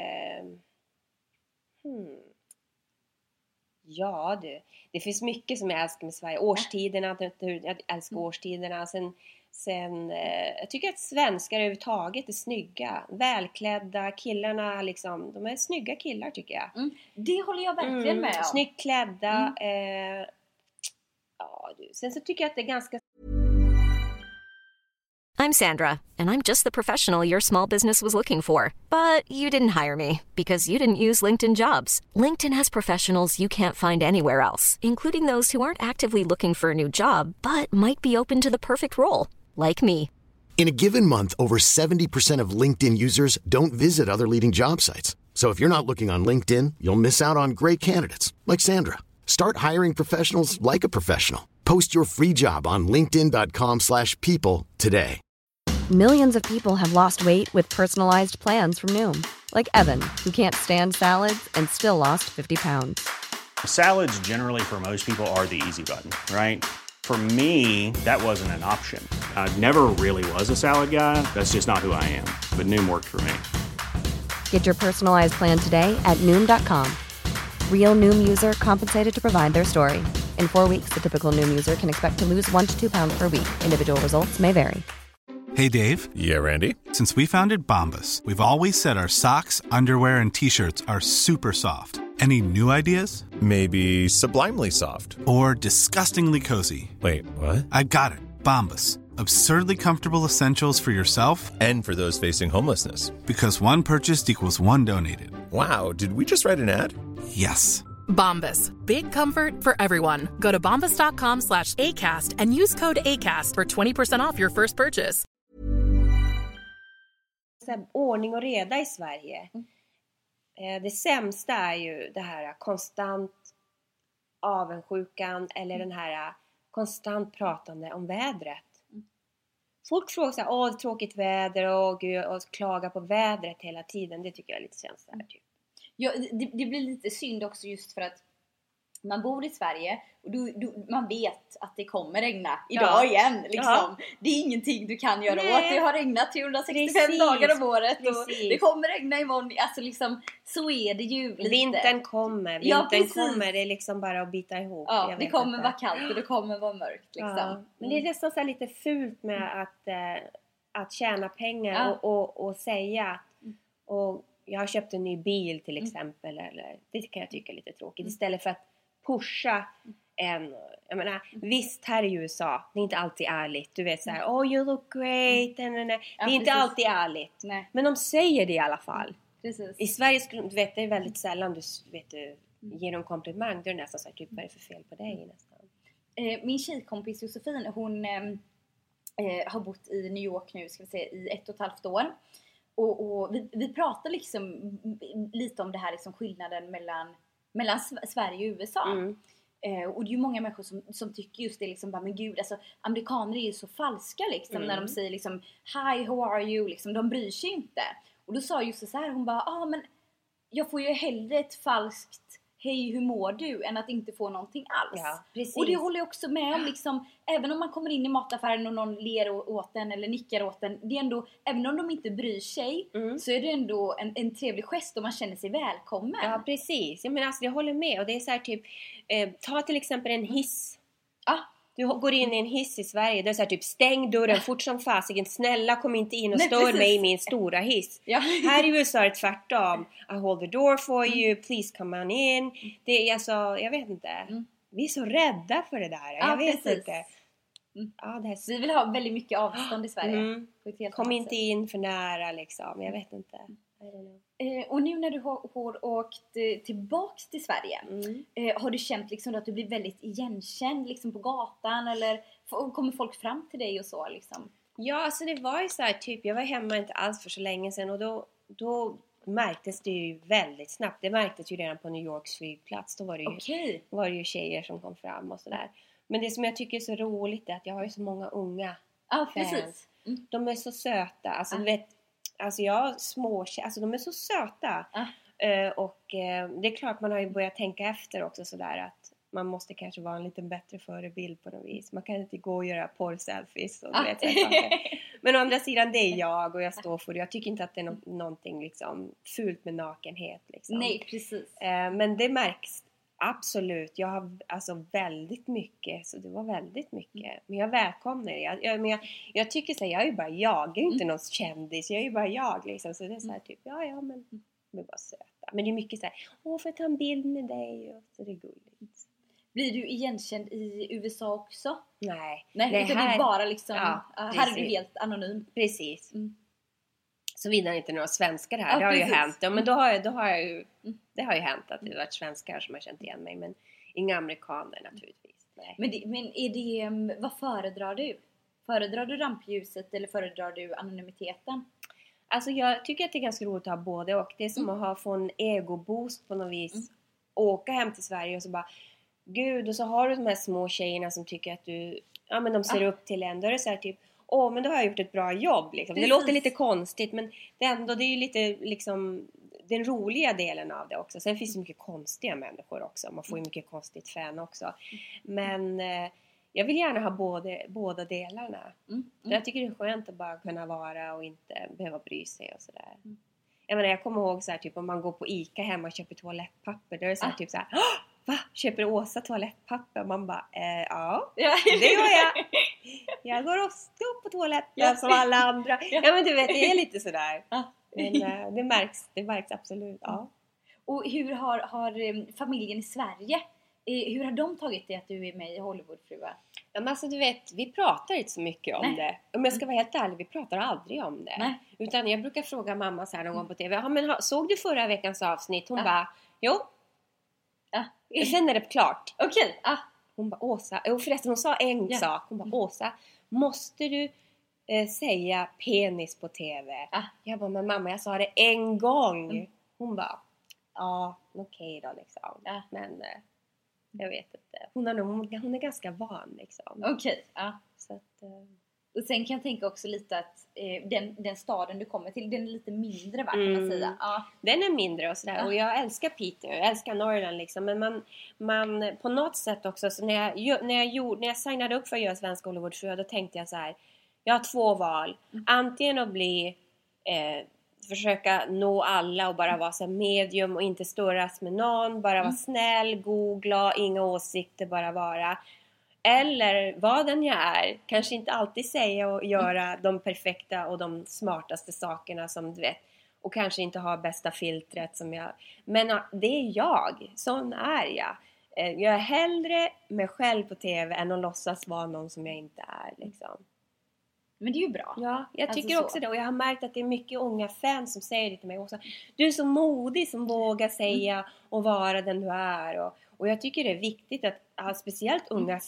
Speaker 4: ja du, det finns mycket som jag älskar med Sverige. Årstiderna, jag älskar årstiderna. Sen jag tycker att svenskar överhuvudtaget är snygga, välklädda. Killarna liksom, de är snygga killar tycker jag.
Speaker 3: Det håller jag verkligen med om.
Speaker 4: Snyggt klädda. Ja du, sen så tycker jag att det är ganska...
Speaker 5: I'm Sandra, and I'm just the professional your small business was looking for. But you didn't hire me because you didn't use LinkedIn Jobs. LinkedIn has professionals you can't find anywhere else, including those who aren't actively looking for a new job, but might be open to the perfect role, like me.
Speaker 2: In a given month, over 70% of LinkedIn users don't visit other leading job sites. So if you're not looking on LinkedIn, you'll miss out on great candidates, like Sandra. Start hiring professionals like a professional. Post your free job on linkedin.com/people today.
Speaker 6: Millions of people have lost weight with personalized plans from Noom. Like Evan, who can't stand salads and still lost 50 pounds.
Speaker 7: Salads generally for most people are the easy button, right? For me, that wasn't an option. I never really was a salad guy. That's just not who I am. But Noom worked for me.
Speaker 6: Get your personalized plan today at Noom.com. Real Noom user compensated to provide their story. In 4 weeks, the typical Noom user can expect to lose 1 to 2 pounds per week. Individual results may vary.
Speaker 8: Hey, Dave.
Speaker 1: Yeah, Randy.
Speaker 8: Since we founded Bombas, we've always said our socks, underwear, and T-shirts are super soft. Any new ideas?
Speaker 1: Maybe sublimely soft.
Speaker 8: Or disgustingly cozy.
Speaker 1: Wait, what?
Speaker 8: I got it. Bombas. Absurdly comfortable essentials for yourself
Speaker 1: And for those facing homelessness.
Speaker 8: because one purchased equals one donated.
Speaker 1: Wow, did we just write an ad?
Speaker 8: Yes.
Speaker 9: Bombas. Big comfort for everyone. Go to bombas.com/ACAST and use code ACAST for 20% off your first purchase.
Speaker 4: Så här, ordning och reda i Sverige. Det sämsta är ju det här konstant avundsjukan eller den här konstant pratande om vädret. Folk frågar så här, åh tråkigt väder och klagar på vädret hela tiden. Det tycker jag är lite känns så här, typ.
Speaker 3: Ja, det blir lite synd också just för att man bor i Sverige och man vet att det kommer regna idag igen. Liksom. Ja. Det är ingenting du kan göra åt. Det har regnat 365 dagar om året och det kommer regna imorgon. Alltså liksom, så är det ju lite.
Speaker 4: Vintern kommer, det är liksom bara att bita ihop.
Speaker 3: Ja, det kommer vara kallt och det kommer vara mörkt. Liksom.
Speaker 4: Ja. Men det är nästan så här lite fult med att tjäna pengar och säga och jag har köpt en ny bil till exempel. Eller, det kan jag tycka är lite tråkigt. Istället för att pusha jag menar, visst här i USA, det är inte alltid ärligt. Du vet såhär, oh you look great. Det är inte alltid ärligt. Nej. Men de säger det i alla fall. Precis. I Sverige du vet, det är väldigt sällan du ger dem komplimang. Det är nästan såhär, typ vad är det för fel på dig nästan.
Speaker 3: Min tjejkompis Josefin, hon har bott i New York nu ska vi säga, i 1,5 år. Och vi pratar liksom lite om det här liksom skillnaden mellan Sverige och USA. Och det är ju många människor som tycker just det liksom bara, men gud, alltså amerikaner är ju så falska liksom när de säger liksom hi, how are you, liksom de bryr sig inte. Och då sa just så här, hon bara, men jag får ju hellre ett falskt hej, hur mår du? Än att inte få någonting alls. Ja, precis. Och det håller jag också med om. Liksom, även om man kommer in i mataffären och någon ler åt den eller nickar åt den. Det är ändå, även om de inte bryr sig så är det ändå en trevlig gest och man känner sig välkommen.
Speaker 4: Ja, precis. Jag menar, alltså, jag håller med. Och det är så här typ, ta till exempel en hiss. Du går in i en hiss i Sverige. Det är så här typ, stäng dörren fort som fasiken. Snälla, kom inte in och stör mig i min stora hiss. Ja. Här i USA är det tvärtom. I hold the door for you. Please come on in. Det är alltså, jag vet inte. Vi är så rädda för det där. Jag vet inte. Ja,
Speaker 3: vi vill ha väldigt mycket avstånd i Sverige.
Speaker 4: Kom inte in för nära liksom. Jag vet inte.
Speaker 3: Och nu när du har åkt tillbaks till Sverige, har du känt liksom att du blir väldigt igenkänd liksom på gatan, eller kommer folk fram till dig och så liksom?
Speaker 4: Ja, alltså det var ju så här typ, jag var hemma inte alls för så länge sedan och då märktes det ju väldigt snabbt. Det märktes ju redan på New Yorks flygplats. Då var det ju tjejer som kom fram och sådär. Men det som jag tycker är så roligt är att jag har ju så många unga fans. Precis. De är så söta, alltså du vet. Alltså alltså de är så söta. Och det är klart man har ju börjat tänka efter också sådär att man måste kanske vara en lite bättre förebild på något vis. Man kan inte gå och göra porrselfies och vet men å andra sidan det är jag och jag står för det. Jag tycker inte att det är någonting liksom fult med nakenhet liksom. Nej, precis. Men det märks absolut. Jag har alltså väldigt mycket, så det var väldigt mycket. Men jag välkomnar det. Jag tycker så här, jag är ju bara jag är inte någon kändis. Jag är ju bara jag liksom. Så det är så här typ, ja men vi är bara söta. Men det är mycket så här, får jag ta en bild med dig? Och så det är gulligt.
Speaker 3: Blir du igenkänd i USA också?
Speaker 4: Nej,
Speaker 3: utan det är bara liksom, här är du helt anonym.
Speaker 4: Precis. Såvida inte några svenskar här. Det har ju hänt. Ja, men då har jag ju, det har ju hänt att det har varit svenskar som har känt igen mig. Men inga amerikaner naturligtvis. Nej.
Speaker 3: Men är det, vad föredrar du? Föredrar du rampljuset eller föredrar du anonymiteten?
Speaker 4: Alltså jag tycker att det är ganska roligt att ha både och. Det är som att få en ego-boost på något vis. Åka hem till Sverige och så bara, gud, och så har du de här små tjejerna som tycker att du, ja men de ser upp till en. Då är det så här typ, men då har jag gjort ett bra jobb liksom. Det låter lite konstigt, men det är ju lite liksom, den roliga delen av det också. Sen finns det mycket konstiga människor också. Man får ju mycket konstigt fan också. Men jag vill gärna ha båda delarna. Jag tycker det är skönt att bara kunna vara och inte behöva bry sig och sådär. Jag kommer ihåg så här, typ om man går på Ica hemma och köper toalettpapper. Då är det så här, typ så här, va? Köper Åsa toalettpapper? Och man bara, ja, det gör jag. Jag går och står på toaletten som alla andra. Ja, men du vet, det är lite sådär. Men det märks absolut, ja.
Speaker 3: Och hur har familjen i Sverige, hur har de tagit det att du är med i Hollywoodfruar?
Speaker 4: Ja, men alltså du vet, vi pratar inte så mycket om det. Om jag ska vara helt ärlig, vi pratar aldrig om det. Nej. Utan jag brukar fråga mamma så här någon gång på TV. Ja, men såg du förra veckans avsnitt? Hon bara, jo. Och sen är det klart.
Speaker 3: Okej.
Speaker 4: Hon bara, Åsa. Och förresten, hon sa en sak. Hon bara, Åsa, måste du säga penis på TV? Jag bara, men mamma, jag sa det en gång. Hon bara, ja, okej då liksom. Men jag vet inte. Hon är ganska van liksom.
Speaker 3: Okej. Så att, och sen kan jag tänka också lite att den staden du kommer till, den är lite mindre, va, kan man säga.
Speaker 4: Den är mindre och sådär. Och jag älskar Piteå, jag älskar Norrland liksom. Men man på något sätt också, så när jag signade upp för att göra Svenska Hollywoodfruar, då tänkte jag så här: jag har 2 val. Antingen att bli försöka nå alla och bara vara så medium och inte störas med någon, bara vara snäll, googla, inga åsikter, bara vara. Eller vad den jag är, kanske inte alltid säga och göra de perfekta och de smartaste sakerna som du vet, och kanske inte ha bästa filtret som jag, men det är jag, sån är jag. Jag är hellre mig själv på TV än att låtsas vara någon som jag inte är liksom.
Speaker 3: Men det är ju bra.
Speaker 4: Ja, jag tycker också det. Och jag har märkt att det är mycket unga fans som säger det till mig också. Du är så modig som vågar säga och vara den du är. Och jag tycker det är viktigt att speciellt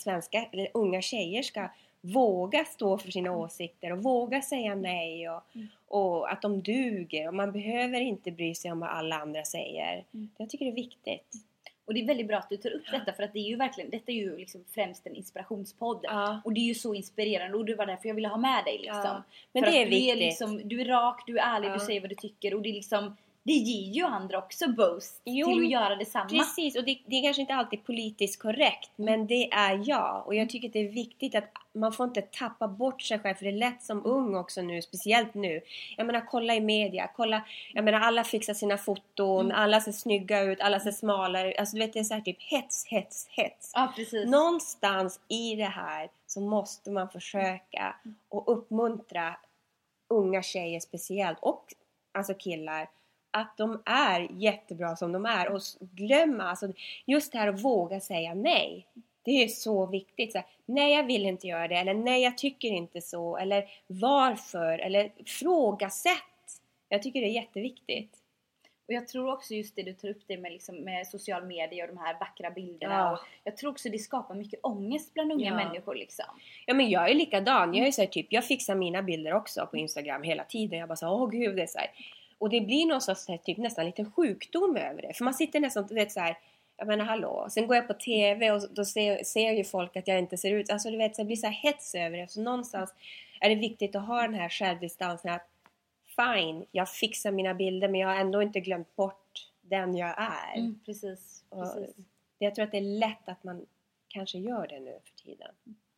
Speaker 4: unga tjejer ska våga stå för sina åsikter och våga säga nej och att de duger. Och man behöver inte bry sig om vad alla andra säger. Jag tycker det är viktigt.
Speaker 3: Och det är väldigt bra att du tar upp detta, för att det är ju verkligen, detta är ju liksom främst en inspirationspodd. Och det är ju så inspirerande, och det var därför jag ville ha med dig liksom.
Speaker 4: Men
Speaker 3: för
Speaker 4: det är
Speaker 3: du
Speaker 4: viktigt.
Speaker 3: är liksom, du är rak, du är ärlig, du säger vad du tycker, och det är liksom, det ger ju andra också boost till att göra detsamma.
Speaker 4: Precis, och det är kanske inte alltid politiskt korrekt, men det är jag. Och jag tycker att det är viktigt att man får inte tappa bort sig själv, för det är lätt som ung också nu, speciellt nu. Jag menar, kolla i media, jag menar, alla fixar sina foton, alla ser snygga ut, alla ser smala ut. Alltså du vet, det är så här typ hets.
Speaker 3: Ja, precis.
Speaker 4: Någonstans i det här så måste man försöka och uppmuntra unga tjejer speciellt, och alltså killar, att de är jättebra som de är. Och glömma, alltså, just det här att våga säga nej. Det är så viktigt. Så här, nej, jag vill inte göra det. Eller nej, jag tycker inte så. Eller varför. Eller frågasätt. Jag tycker det är jätteviktigt.
Speaker 3: Och jag tror också just det du tar upp det med, liksom, med social media och de här vackra bilderna. Och jag tror också det skapar mycket ångest bland unga människor liksom.
Speaker 4: Ja, men jag är likadan. Jag är så här, typ, jag fixar mina bilder också på Instagram hela tiden. Jag bara så, åh gud, det är så här. Och det blir någon sorts typ nästan lite sjukdom över det. För man sitter nästan, du vet så här, jag menar hallå. Sen går jag på TV och då ser ju folk att jag inte ser ut. Alltså du vet, så det blir så här hets över det. Så någonstans är det viktigt att ha den här självdistansen. Att fine, jag fixar mina bilder, men jag har ändå inte glömt bort den jag är.
Speaker 3: Precis.
Speaker 4: Jag tror att det är lätt att man kanske gör det nu för tiden.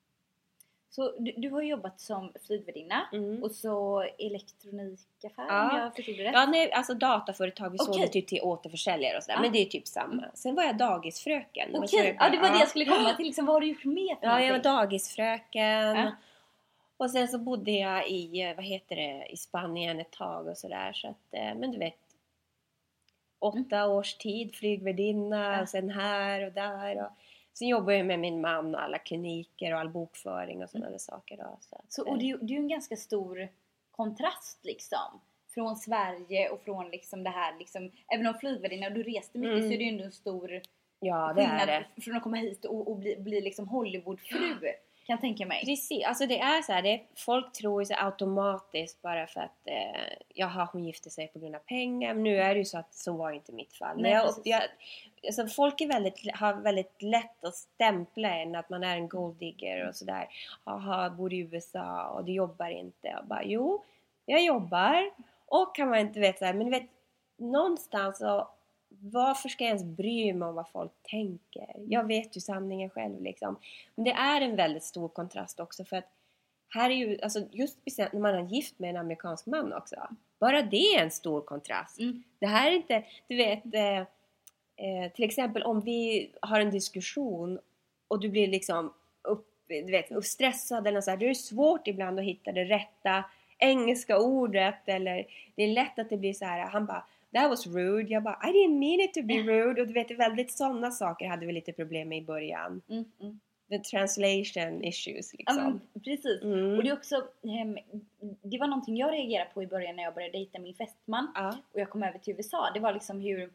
Speaker 3: Så du har jobbat som flygvärdinna och så elektronikaffär, om jag förstod det rätt?
Speaker 4: Ja, nej, alltså dataföretag, vi sålde typ till återförsäljare och sådär. Men det är typ samma. Sen var jag dagisfröken.
Speaker 3: Okej, det var det jag skulle komma till. Liksom, vad har du gjort med för
Speaker 4: jag var dagisfröken. Och sen så bodde jag i Spanien ett tag och sådär. Så att, men du vet, 8 års tid, flygvärdinna och sen här och där och... Sen jobbar jag med min man och alla kliniker och all bokföring och sådana saker. Då,
Speaker 3: och det är ju en ganska stor kontrast liksom. Från Sverige och från liksom det här liksom. Även om flygvärdinna och du reste mycket så är det ju ändå en stor skillnad från att komma hit och bli liksom Hollywoodfru. Kan jag tänka mig.
Speaker 4: Precis, alltså det är så här, folk tror ju så automatiskt bara för att hon gifte sig på grund av pengar. Men nu är det ju så att så var inte mitt fall. Nej, alltså folk har väldigt lätt att stämpla en att man är en golddigger och sådär. Bor i USA och du jobbar inte. Och bara, jo, jag jobbar. Och kan man inte veta så här, men vet, någonstans så, varför ska jag ens bry mig om vad folk tänker? Jag vet ju sanningen själv liksom. Men det är en väldigt stor kontrast också, för att här är ju, alltså just speciellt när man är gift med en amerikansk man också. Bara det är en stor kontrast. Det här är inte, du vet, till exempel om vi har en diskussion och du blir liksom stressad eller så här, det är svårt ibland att hitta det rätta engelska ordet, eller det är lätt att det blir så här, han bara, that was rude, jag bara, I didn't mean it to be rude, och du vet, väldigt sådana saker hade vi lite problem med i början. The translation issues liksom.
Speaker 3: Precis. Och det är också, det var någonting jag reagerade på i början när jag började dejta min fästman och jag kom över till USA. Det var liksom hur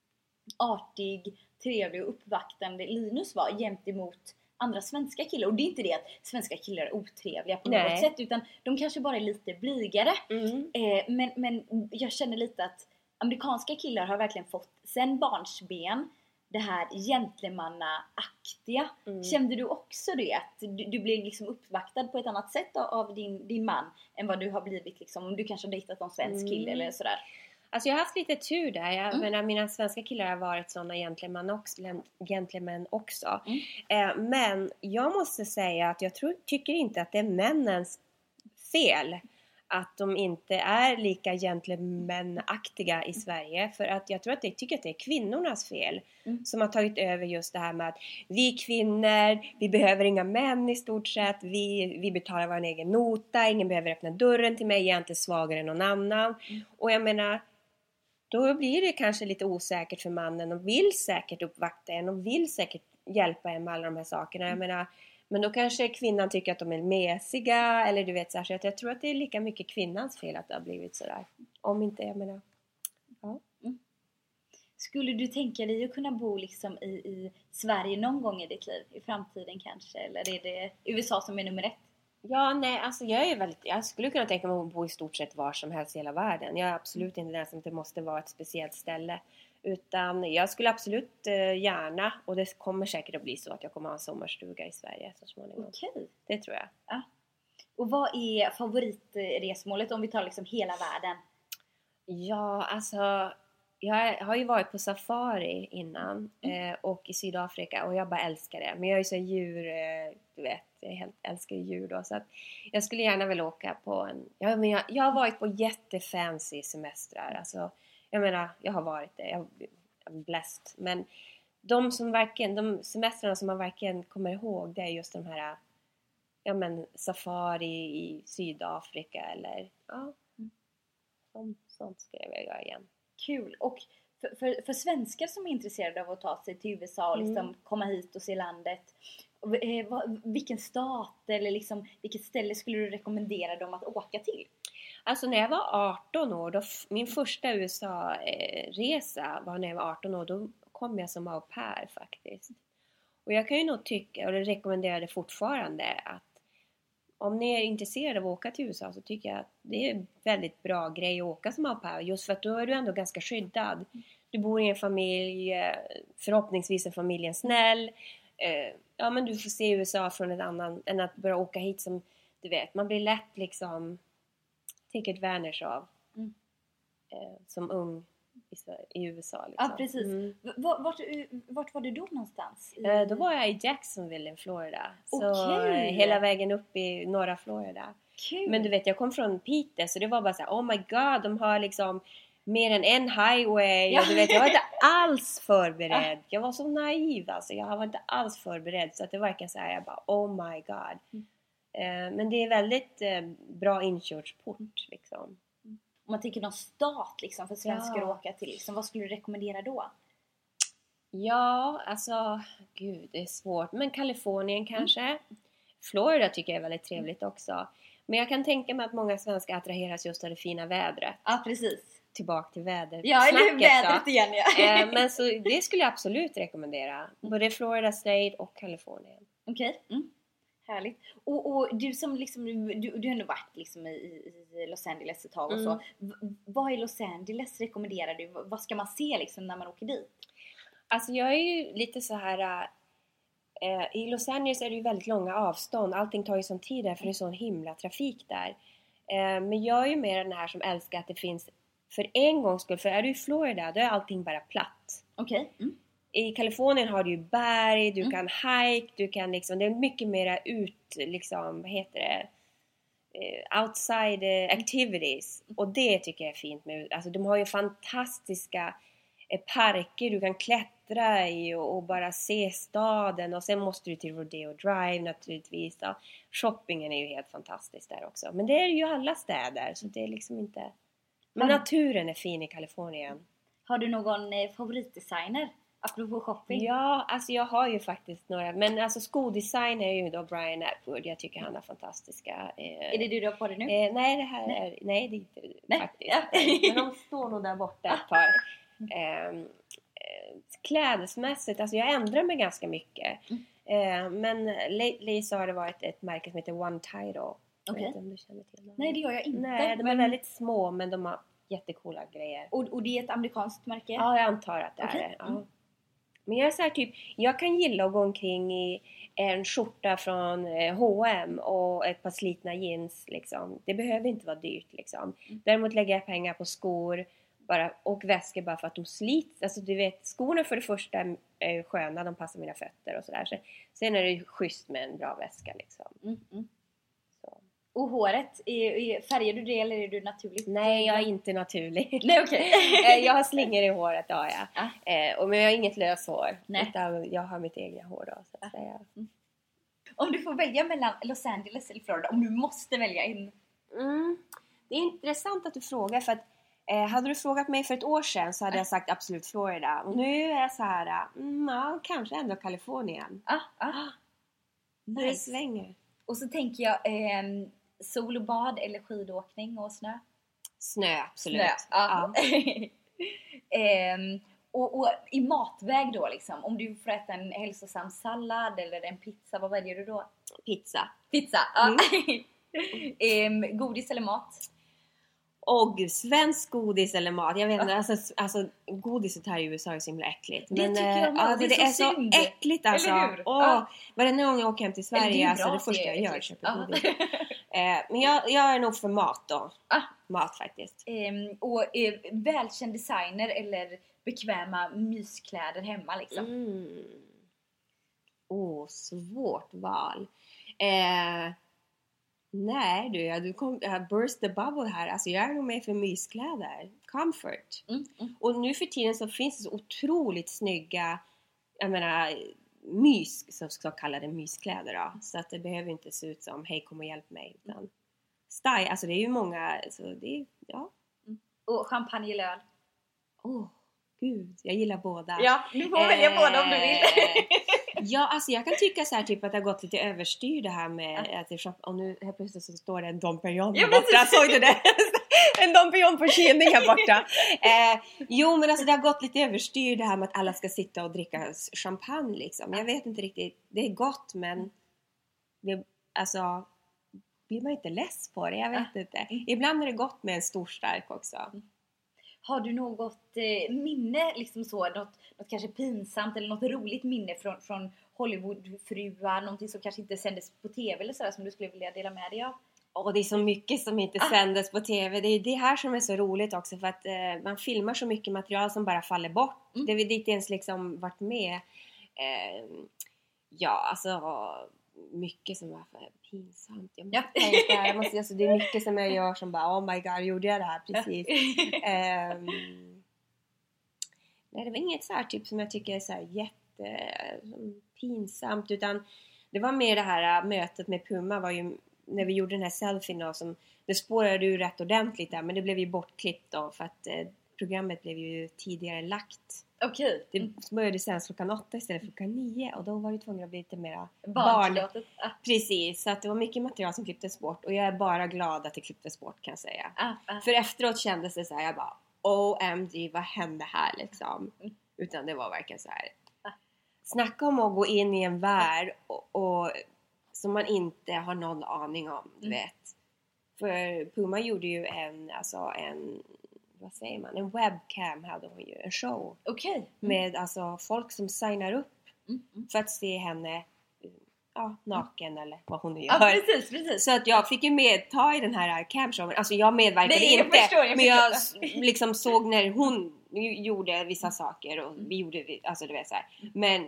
Speaker 3: artig, trevlig och uppvaktande Linus var gentemot andra svenska killar. Och det är inte det att svenska killar är otrevliga på något sätt, utan de kanske bara är lite blygare. Men jag känner lite att amerikanska killar har verkligen fått sen barnsben det här gentlemannaaktiga. Kände du också det? Att du blev liksom uppvaktad på ett annat sätt av din man än vad du har blivit liksom, om du kanske har dejtat någon svensk kille eller sådär?
Speaker 4: Alltså jag har haft lite tur där. Jag menar, mina svenska killar har varit sådana gentlemen också. Men jag måste säga att jag tycker inte att det är männens fel att de inte är lika gentlemanaktiga i Sverige. För att jag tror att jag tycker att det är kvinnornas fel som har tagit över just det här med att vi kvinnor, vi behöver inga män i stort sett. Vi betalar vår egen nota, ingen behöver öppna dörren till mig, jag är inte svagare än någon annan. Och jag menar, då blir det kanske lite osäkert för mannen och vill säkert uppvakta en och vill säkert hjälpa en med alla de här sakerna. Jag menar, men då kanske kvinnan tycker att de är mesiga eller du vet så här, så att jag tror att det är lika mycket kvinnans fel att det har blivit sådär. Om inte, jag menar, ja.
Speaker 3: Skulle du tänka dig att kunna bo liksom i Sverige någon gång i ditt liv? I framtiden kanske? Eller är det USA som är nummer 1?
Speaker 4: Ja, nej, alltså jag skulle kunna tänka mig att bo i stort sett var som helst i hela världen. Jag är absolut inte den som det måste vara ett speciellt ställe. Utan jag skulle absolut gärna, och det kommer säkert att bli så att jag kommer ha en sommarstuga i Sverige så småningom.
Speaker 3: Okej.
Speaker 4: Det tror jag.
Speaker 3: Ja. Och vad är favoritresmålet om vi tar liksom hela världen?
Speaker 4: Ja, alltså jag har ju varit på safari innan och i Sydafrika och jag bara älskar det. Men jag är ju så djur, du vet, jag älskar djur då. Så att jag skulle gärna vilja åka på jag har varit på jättefancy semestrar. Alltså, jag menar, jag har varit det. Jag är blessed. Men de semestrarna som man verkligen kommer ihåg, det är just de här, safari i Sydafrika eller sånt ska jag vilja göra igen.
Speaker 3: Kul. Och för svenskar som är intresserade av att ta sig till USA och liksom komma hit och se landet, vilken stat eller liksom, vilket ställe skulle du rekommendera dem att åka till?
Speaker 4: Alltså när jag var 18 år, min första USA-resa var när jag var 18 år, då kom jag som au pair faktiskt. Och jag kan ju nog tycka, och det rekommenderar det fortfarande, att om ni är intresserade av att åka till USA så tycker jag att det är en väldigt bra grej att åka som au pair. Just för att då är du ändå ganska skyddad. Du bor i en familj, förhoppningsvis är familjen snäll. Men du får se USA från ett annat än att börja åka hit som, du vet, man blir lätt liksom take advantage av som ung i USA liksom.
Speaker 3: Ja, precis. Vart var du då någonstans?
Speaker 4: Då var jag i Jacksonville i Florida. Så hela vägen upp i norra Florida.
Speaker 3: Kul.
Speaker 4: Men du vet, jag kom från Piteå, så det var bara så här, oh my god, de har liksom mer än en highway. Ja. Och du vet, jag var inte alls förberedd. Jag var så naiv alltså. Jag var inte alls förberedd. Så att det var verkligen så här, jag bara, oh my god. Men det är väldigt bra inkörsport liksom.
Speaker 3: Om man tänker någon stat liksom, för svenskar att åka till liksom, vad skulle du rekommendera då?
Speaker 4: Ja, alltså gud, det är svårt. Men Kalifornien kanske. Florida tycker jag är väldigt trevligt också. Men jag kan tänka mig att många svenskar attraheras just av det fina vädret.
Speaker 3: Ja, precis.
Speaker 4: Tillbaka till vädret.
Speaker 3: Ja, eller vädret igen, ja.
Speaker 4: Men så det skulle jag absolut rekommendera. Både Florida State och Kalifornien.
Speaker 3: Okej. Härligt. Och du som liksom, du har ändå varit liksom i Los Angeles ett tag och så. Vad i Los Angeles rekommenderar du? Vad ska man se liksom när man åker dit?
Speaker 4: Alltså jag är ju lite så här... I Los Angeles är det ju väldigt långa avstånd. Allting tar ju sån tid där, för det är sån himla trafik där. Men jag är ju mer den här som älskar att det finns för en gångs skull, för är du i Florida då är allting bara platt.
Speaker 3: Okej. Mm.
Speaker 4: I Kalifornien har du ju berg, du kan hike, du kan liksom, det är mycket mera liksom, vad heter det? Outside activities. Och det tycker jag är fint med, alltså de har ju fantastiska parker du kan klättra i och bara se staden, och sen måste du till Rodeo Drive naturligtvis. Ja. Shoppingen är ju helt fantastisk där också, men det är ju alla städer, så det är liksom inte, men naturen är fin i Kalifornien.
Speaker 3: Har du någon favoritdesigner apropå shopping?
Speaker 4: Ja, alltså jag har ju faktiskt några, men alltså skodesign är ju då Brian Atwood. Jag tycker han är fantastiska.
Speaker 3: Är det du har på det nu?
Speaker 4: Nej, det här är, nej det är inte faktiskt. Men de står nog där borta ett par. Klädesmässigt, alltså jag ändrar mig ganska mycket. Men lately så har det varit ett märke som heter One Title.
Speaker 3: Okay.
Speaker 4: Jag vet inte om du känner till dem.
Speaker 3: Nej, det gör jag inte.
Speaker 4: Nej, de är väldigt små, men de har jättecoola grejer.
Speaker 3: Och det är ett amerikanskt märke?
Speaker 4: Ja, jag antar att det är det. Ja. Men jag är så här typ, jag kan gilla att gå omkring i en skjorta från H&M och ett par slitna jeans liksom. Det behöver inte vara dyrt liksom. Däremot lägger jag pengar på skor bara, och väskor bara för att de slits. Alltså du vet, skorna för det första är sköna, de passar mina fötter och sådär. Så, sen är det schysst med en bra väska liksom. Så.
Speaker 3: Och håret, färgar du det eller är du naturligt?
Speaker 4: Nej, jag är inte naturlig.
Speaker 3: Nej, okej.
Speaker 4: Jag har slingor i håret, ja. Men jag har inget löshår.
Speaker 3: Nej.
Speaker 4: Utan jag har mitt egna hår då, så att säga.
Speaker 3: Om du får välja mellan Los Angeles eller Florida, om du måste välja en.
Speaker 4: Det är intressant att du frågar, för att hade du frågat mig för ett år sedan så hade jag sagt absolut Florida. Och nu är jag så här, kanske ändå Kalifornien.
Speaker 3: Nice.
Speaker 4: Det svänger.
Speaker 3: Och så tänker jag sol och bad eller skidåkning och snö.
Speaker 4: Snö, absolut.
Speaker 3: Snö, ja. Och i matväg då liksom, om du får äta en hälsosam sallad eller en pizza, vad väljer du då?
Speaker 4: Pizza,
Speaker 3: ja. Godis eller mat?
Speaker 4: Och svensk godis eller mat. Jag vet inte, alltså godiset här i USA är så himla äckligt.
Speaker 3: Det tycker jag med.
Speaker 4: Det är så äckligt alltså.
Speaker 3: Eller hur?
Speaker 4: Varenda gång jag åker hem till Sverige, alltså det första jag gör köper godis. Men jag är nog för mat då. Mat faktiskt.
Speaker 3: Och välkänd designer eller bekväma myskläder hemma liksom.
Speaker 4: Svårt val. Nej du kom burst the bubble här. Alltså jag är nog med för myskläder. Comfort. Och nu för tiden så finns det så otroligt snygga, jag menar, så kallade myskläder då. Så att det behöver inte se ut som hej kom och hjälp mig, utan style, alltså det är ju många, så det är, ja.
Speaker 3: Och champagne eller öl?
Speaker 4: Gud, jag gillar båda.
Speaker 3: Ja, du får välja båda om du vill.
Speaker 4: Ja, alltså jag kan tycka så här typ att det har gått lite överstyr det här med att och nu helt plötsligt så står det en Dom Perignon här borta. Såg du det? En Dom Perignon på kylning här borta. Jo, men alltså det har gått lite överstyr det här med att alla ska sitta och dricka champagne liksom. Jag vet inte riktigt, det är gott, men det, alltså blir man inte less på det? Jag vet inte. Ibland är det gott med en stor stark också.
Speaker 3: Har du något minne, liksom så, något kanske pinsamt eller något roligt minne från Hollywoodfruar, någonting som kanske inte sändes på tv eller sådär som du skulle vilja dela med dig av?
Speaker 4: Det är så mycket som inte sändes på tv. Det är det här som är så roligt också, för att man filmar så mycket material som bara faller bort. Det är inte ens liksom varit med. Mycket som var pinsamt. Jag måste tänka, alltså, det är mycket som jag gör som bara, oh my god, gjorde jag det här precis? Nej, det var inget så här typ som jag tycker är så här pinsamt, utan det var mer det här mötet med Puma var ju när vi gjorde den här selfien då, som det spårade ju rätt ordentligt där, men det blev ju bortklippt då för att programmet blev ju tidigare lagt.
Speaker 3: Okej.
Speaker 4: Det började sen klockan 8 istället för klockan 9. Och då var det tvungen att bli lite mer
Speaker 3: barn.
Speaker 4: Precis, så att det var mycket material som klipptes bort. Och jag är bara glad att det klipptes bort, kan jag säga. För efteråt kändes det så här, jag bara, OMG, vad hände här liksom? Utan det var verkligen så här. Snacka om att gå in i en värld och som man inte har någon aning om, du vet. För Puma gjorde ju en vad säger man? En webcam hade hon ju, en show.
Speaker 3: Okej.
Speaker 4: Med alltså folk som signar upp för att se henne naken eller vad hon nu gör.
Speaker 3: Ja, precis.
Speaker 4: Så att jag fick ju medta i den här campshowen. Alltså jag medverkade inte. Men jag liksom såg när hon gjorde vissa saker och vi gjorde, alltså du vet så här. Men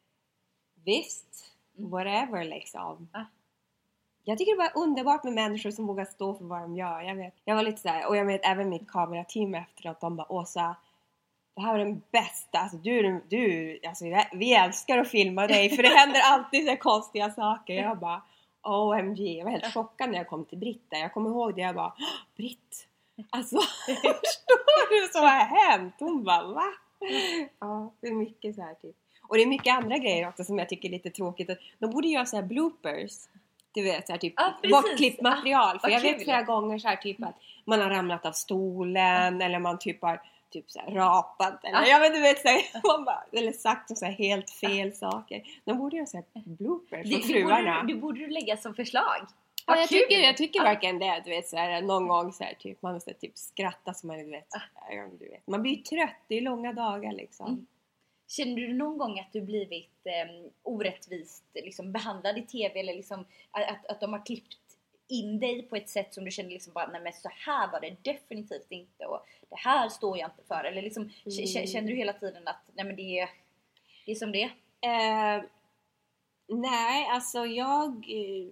Speaker 4: visst, whatever liksom. Jag tycker det var underbart med människor som vågar stå för vad de gör. Jag var lite så här, och jag vet även mitt kamerateam efteråt, de bara, Åsa, det här var den bästa, alltså du alltså, vi älskar att filma dig för det händer alltid så konstiga saker. Jag bara, OMG, jag var helt chockad när jag kom till Britta. Jag kommer ihåg det, jag bara, Britt, alltså förstår du så har hänt? Hon bara, va? Ja, det är mycket så här typ. Och det är mycket andra grejer också som jag tycker är lite tråkigt. De borde göra så här bloopers. Du vet, så här, typ bortklippt material. För jag vet flera gånger så här, typ att man har ramlat av stolen. Eller man typ har typ så här, rapat. Eller jag vet inte, vet, så här, man bara, eller sagt så här, helt fel saker. De borde göra så här bloopers för fruarna.
Speaker 3: Det borde du lägga som förslag.
Speaker 4: Ja, jag tycker verkligen det. Du vet, så här, någon gång så här, typ, man måste typ skratta som man vet. Du vet. Man blir trött, det är långa dagar liksom.
Speaker 3: Känner du någon gång att du blivit orättvist liksom, behandlad i tv? Eller liksom, att de har klippt in dig på ett sätt som du känner liksom bara, nej men så här var det definitivt inte. Och det här står jag inte för. Eller liksom, känner du hela tiden att nej men det är som det är?
Speaker 4: Nej, alltså jag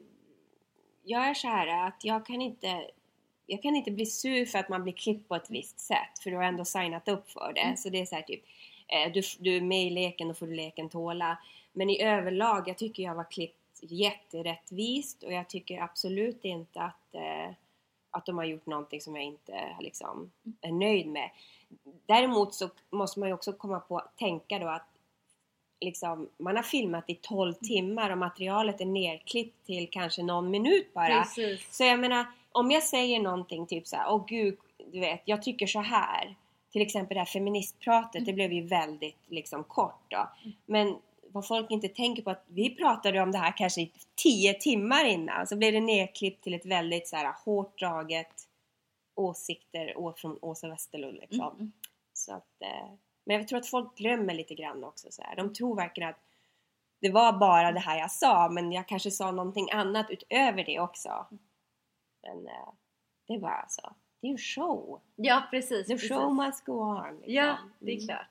Speaker 4: är så här att jag kan inte bli sur för att man blir klippt på ett visst sätt. För du har ändå signat upp för det. Så det är så här typ, du är med i leken och får du leken tåla. Men i överlag, jag tycker jag var klippt jätterättvist. Och jag tycker absolut inte att de har gjort någonting som jag inte liksom är nöjd med. Däremot så måste man ju också tänka då att liksom, man har filmat i 12 timmar och materialet är nerklippt till kanske någon minut bara.
Speaker 3: Precis.
Speaker 4: Så jag menar, om jag säger någonting typ så här, åh gud, du vet, jag tycker så här. Till exempel det här feministpratet, det blev ju väldigt liksom kort då. Men vad folk inte tänker på att vi pratade om det här kanske i 10 timmar innan. Så blev det nedklippt till ett väldigt så här hårt draget åsikter från Åsa Westerlund liksom. Så att, men jag tror att folk glömmer lite grann också så här. De tror verkligen att det var bara det här jag sa, men jag kanske sa någonting annat utöver det också. Men det var alltså, det är ju show.
Speaker 3: Ja, precis.
Speaker 4: The show must go on. Liksom.
Speaker 3: Ja, det är klart.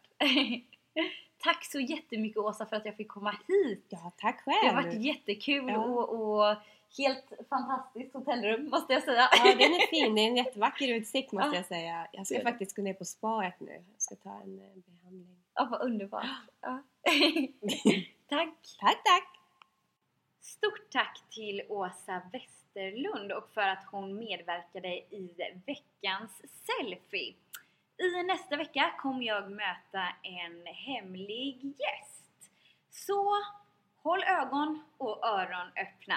Speaker 3: Tack så jättemycket Åsa för att jag fick komma hit.
Speaker 4: Ja, tack själv.
Speaker 3: Det har varit jättekul och helt fantastiskt hotellrum måste jag säga.
Speaker 4: Ja, den är fin. Det är en jättevacker utsikt måste jag säga. Jag ska faktiskt gå ner på spaet nu. Jag ska ta en behandling.
Speaker 3: Ja, vad underbart. Ja. Tack.
Speaker 4: Tack.
Speaker 3: Stort tack till Åsa Westerlund och för att hon medverkade i veckans selfie. I nästa vecka kommer jag möta en hemlig gäst. Så håll ögon och öron öppna.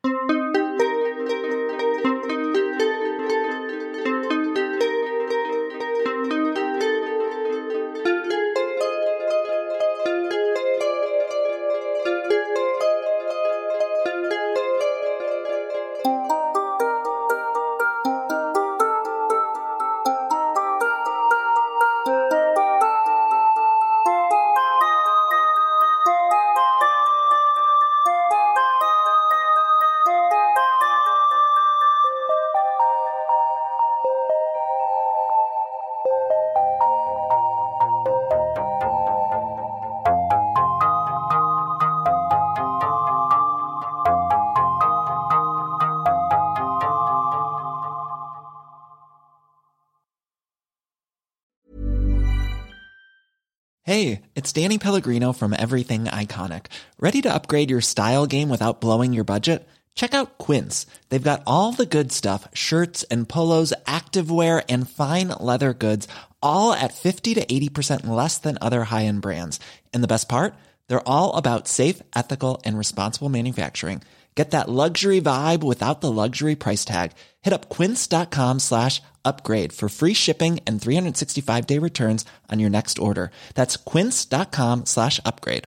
Speaker 10: Hey, it's Danny Pellegrino from Everything Iconic. Ready to upgrade your style game without blowing your budget? Check out Quince. They've got all the good stuff, shirts and polos, activewear and fine leather goods, all at 50 to 80% less than other high-end brands. And the best part? They're all about safe, ethical and responsible manufacturing. Get that luxury vibe without the luxury price tag. Hit up quince.com/upgrade for free shipping and 365-day returns on your next order. That's quince.com/upgrade.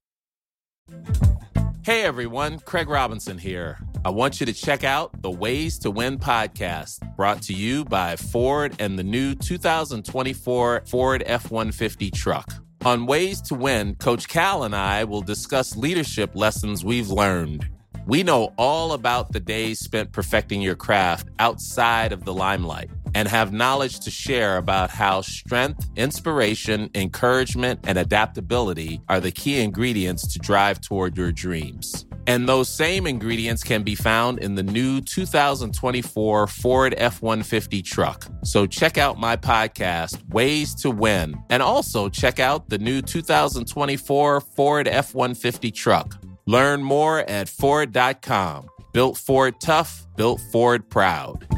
Speaker 11: Hey everyone, Craig Robinson here. I want you to check out the Ways to Win podcast, brought to you by Ford and the new 2024 Ford F-150 truck. On Ways to Win, Coach Cal and I will discuss leadership lessons we've learned. We know all about the days spent perfecting your craft outside of the limelight and have knowledge to share about how strength, inspiration, encouragement, and adaptability are the key ingredients to drive toward your dreams. And those same ingredients can be found in the new 2024 Ford F-150 truck. So check out my podcast, Ways to Win, and also check out the new 2024 Ford F-150 truck. Learn more at Ford.com. Built Ford tough, built Ford proud.